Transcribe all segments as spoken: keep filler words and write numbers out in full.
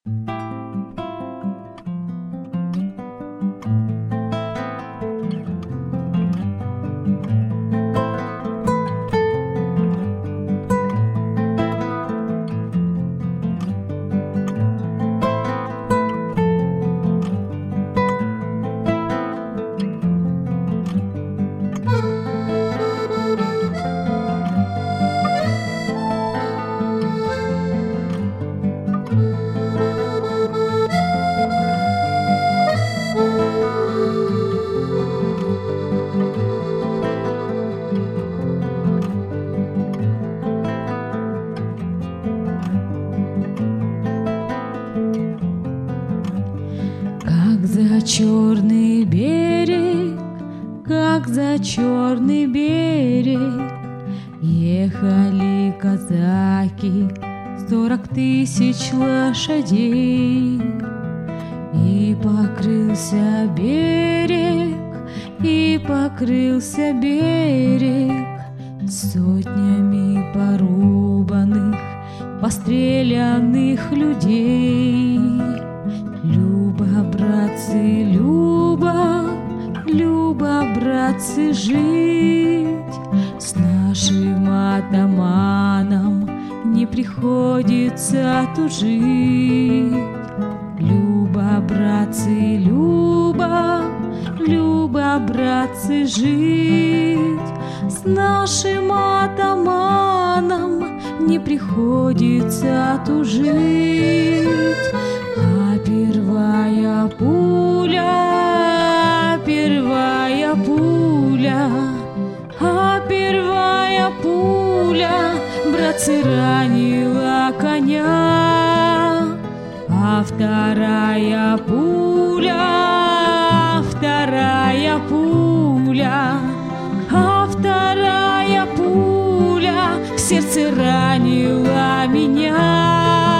За черный берег, как за черный берег, ехали казаки, сорок тысяч лошадей. И покрылся берег, и покрылся берег сотнями порубанных, постреляных людей. Люба, братцы, Люба, Люба, братцы, жить с нашим атаманом не приходится тужить. Люба, братцы, Люба, Люба, братцы, жить с нашим атаманом не приходится тужить. А первая пуля, первая пуля, а первая пуля, братцы, ранила коня. А вторая пуля, вторая пуля, а вторая пуля в сердце ранила меня.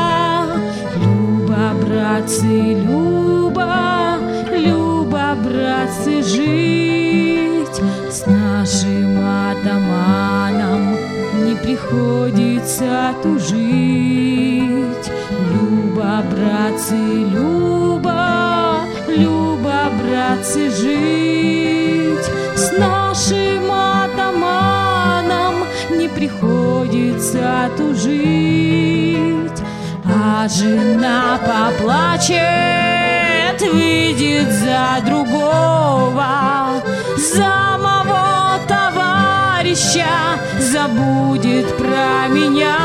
Братцы, Люба, Люба, братцы, жить с нашим атаманом не приходится тужить. Люба, братцы, Люба, Люба, братцы, жить с нашим атаманом не приходится тужить. А жена поплачет, выйдет за другого, за моего товарища забудет про меня.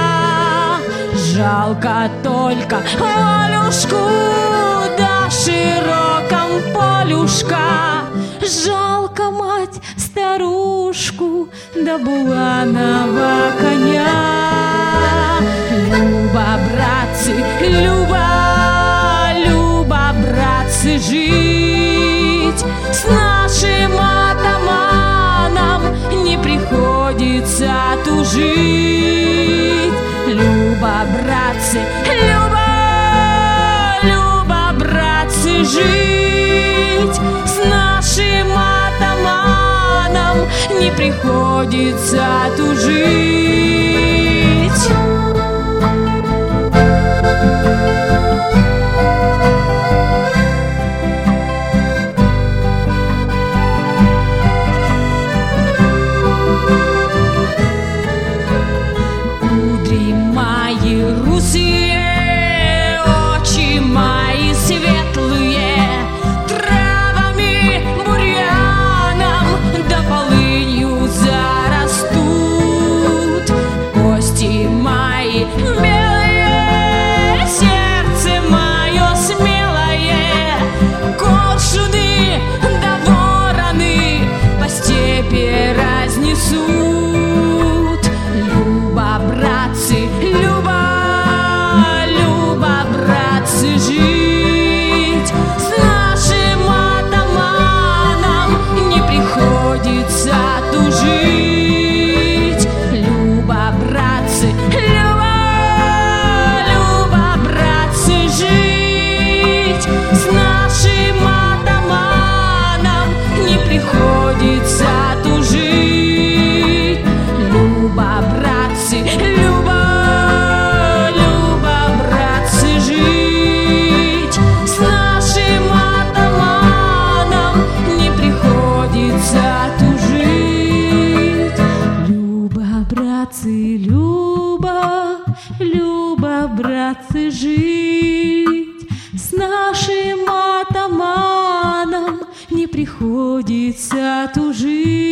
Жалко только Олюшку да широком полюшка, жалко мать старушку да буланого коня. Люба, братцы, Люба, Люба, братцы, жить с нашим атаманом не приходится тужить. Люба, братцы, Люба, Люба, братцы, жить с нашим атаманом не приходится тужить. Кудри мои русые, очи мои светлые, травами, бурьяном да полынью зарастут. Кости мои братцы, Люба, Люба, братцы, жить с нашим атаманом не приходится тужить.